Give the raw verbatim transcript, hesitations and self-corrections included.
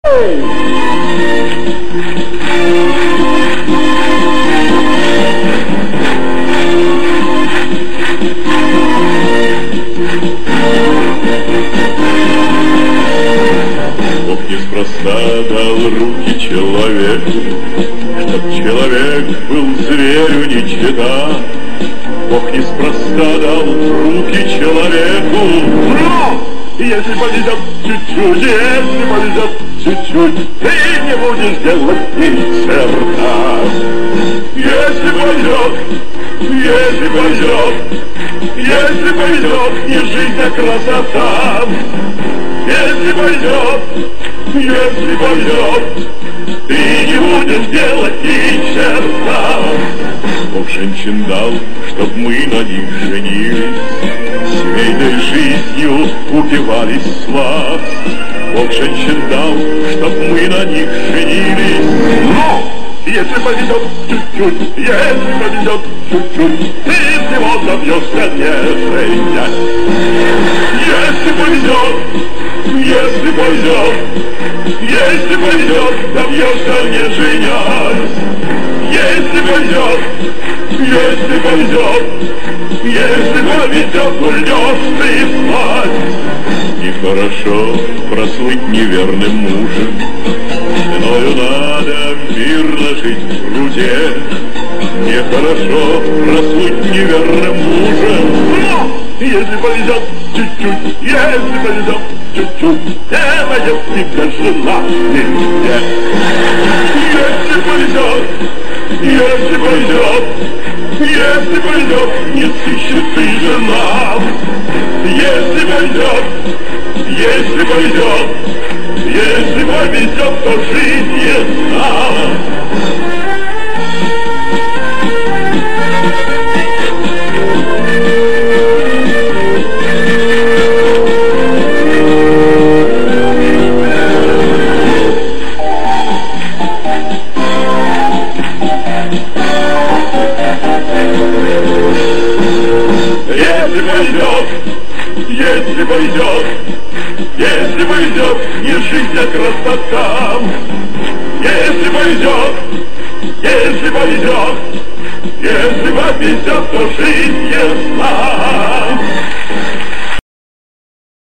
Бог неспроста дал руки человеку, чтоб человек был зверю не чета. Бог неспроста дал руки человеку, но если повезет чуть-чуть, если повезет чуть-чуть, ты не будешь делать ни черта. Если повезет, если повезет, если повезет, не жизнь, а красота. Если повезет, если повезет, ты не будешь делать ни черта. Бог женщин дал, чтоб мы на них женились, семейной жизнью упивались с вас. Бог женщин дал, чтоб мы на них женились. Но если повезет чуть-чуть, если повезет чуть-чуть, ты всего добьешься, не женясь. Если повезет, если повезет, если повезет, добьешься, не женясь. Если повезет, если повезет, если повезет, ульнешь ты спать. Нехорошо прослыть неверным мужем, Женою надо мирно жить в труде. Нехорошо прослыть неверным мужем, но если повезет чуть-чуть, если повезет чуть-чуть, не найдет тебя жена нигде. Если повезет, если повезет, если повезет, не сыщет ты жена. Если повезет, если повезет, если повезет, то жизнь ясна. Если повезет, если повезет, если повезет, не жизнь, а красота. Если повезет, если повезет, если повезет, то жизнь ясна.